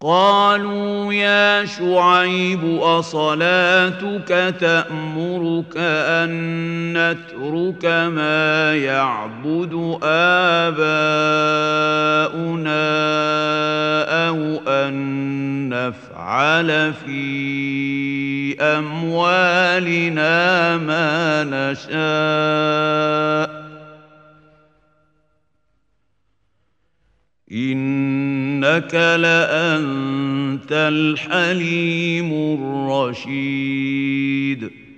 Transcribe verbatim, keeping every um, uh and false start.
قالوا يا شعيب أصلاتك تأمرك أن نترك ما يعبد آباؤنا أو أن نفعل في أموالنا ما نشاء إنك لأنت الحليم الرشيد